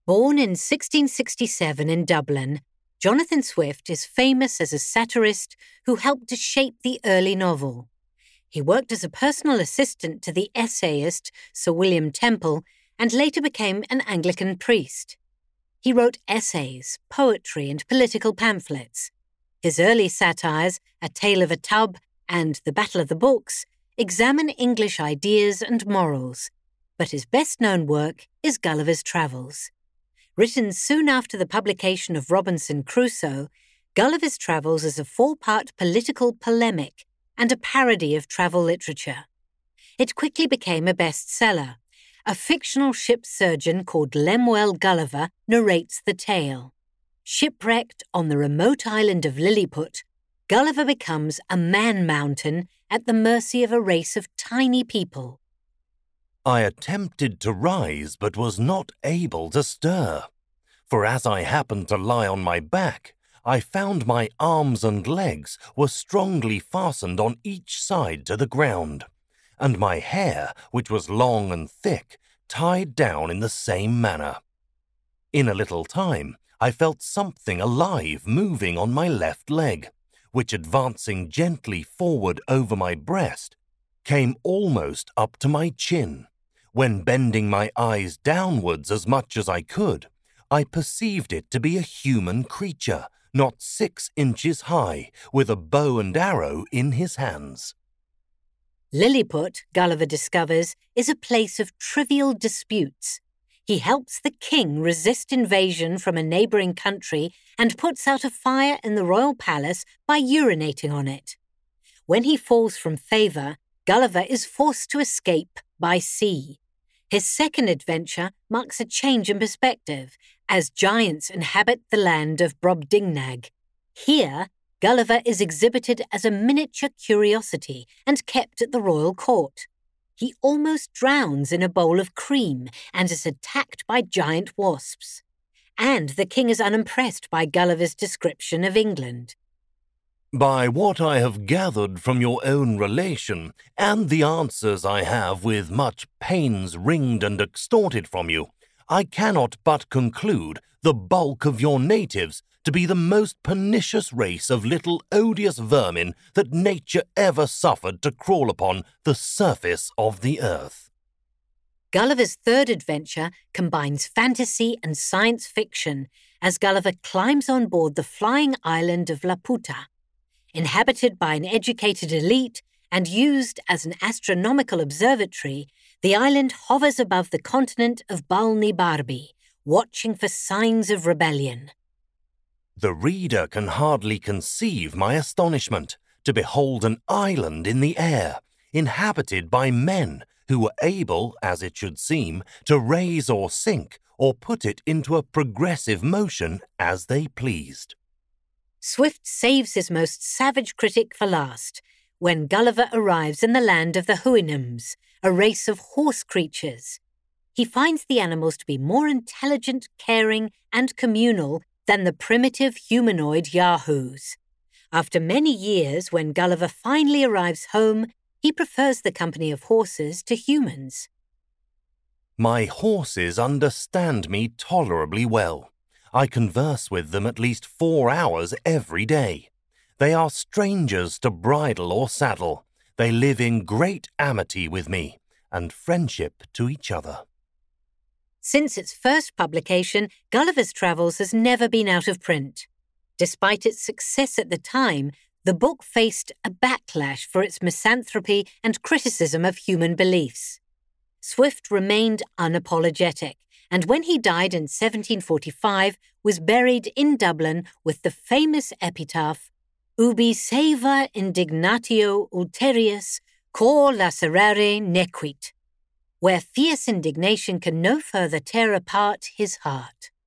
Born in 1667 in Dublin, Jonathan Swift is famous as a satirist who helped to shape the early novel. He worked as a personal assistant to the essayist Sir William Temple and later became an Anglican priest. He wrote essays, poetry, and political pamphlets. His early satires, A Tale of a Tub and The Battle of the Books, examine English ideas and morals, but his best-known work is Gulliver's Travels. Written soon after the publication of Robinson Crusoe, Gulliver's Travels is a four-part political polemic and a parody of travel literature. It quickly became a bestseller. A fictional ship surgeon called Lemuel Gulliver narrates the tale. Shipwrecked on the remote island of Lilliput, Gulliver becomes a man-mountain at the mercy of a race of tiny people. I attempted to rise but was not able to stir, for as I happened to lie on my back, I found my arms and legs were strongly fastened on each side to the ground, and my hair, which was long and thick, tied down in the same manner. In a little time, I felt something alive moving on my left leg, which, advancing gently forward over my breast, came almost up to my chin. When bending my eyes downwards as much as I could, I perceived it to be a human creature, not 6 inches high, with a bow and arrow in his hands. Lilliput, Gulliver discovers, is a place of trivial disputes. He helps the king resist invasion from a neighbouring country and puts out a fire in the royal palace by urinating on it. When he falls from favour, Gulliver is forced to escape by sea. His second adventure marks a change in perspective as giants inhabit the land of Brobdingnag. Here, Gulliver is exhibited as a miniature curiosity and kept at the royal court. He almost drowns in a bowl of cream and is attacked by giant wasps. And the king is unimpressed by Gulliver's description of England. By what I have gathered from your own relation, and the answers I have with much pains wringed and extorted from you, I cannot but conclude the bulk of your natives to be the most pernicious race of little odious vermin that nature ever suffered to crawl upon the surface of the earth. Gulliver's third adventure combines fantasy and science fiction as Gulliver climbs on board the flying island of Laputa. Inhabited by an educated elite and used as an astronomical observatory, the island hovers above the continent of Balnibarbi, watching for signs of rebellion. The reader can hardly conceive my astonishment to behold an island in the air, inhabited by men who were able, as it should seem, to raise or sink or put it into a progressive motion as they pleased. Swift saves his most savage critic for last, when Gulliver arrives in the land of the Houyhnhnms, a race of horse creatures. He finds the animals to be more intelligent, caring, and communal than the primitive humanoid Yahoos. After many years, when Gulliver finally arrives home, he prefers the company of horses to humans. My horses understand me tolerably well. I converse with them at least 4 hours every day. They are strangers to bridle or saddle. They live in great amity with me and friendship to each other. Since its first publication, Gulliver's Travels has never been out of print. Despite its success at the time, the book faced a backlash for its misanthropy and criticism of human beliefs. Swift remained unapologetic, and when he died in 1745, was buried in Dublin with the famous epitaph, Ubi seva indignatio ulterius cor lacerare nequit, where fierce indignation can no further tear apart his heart.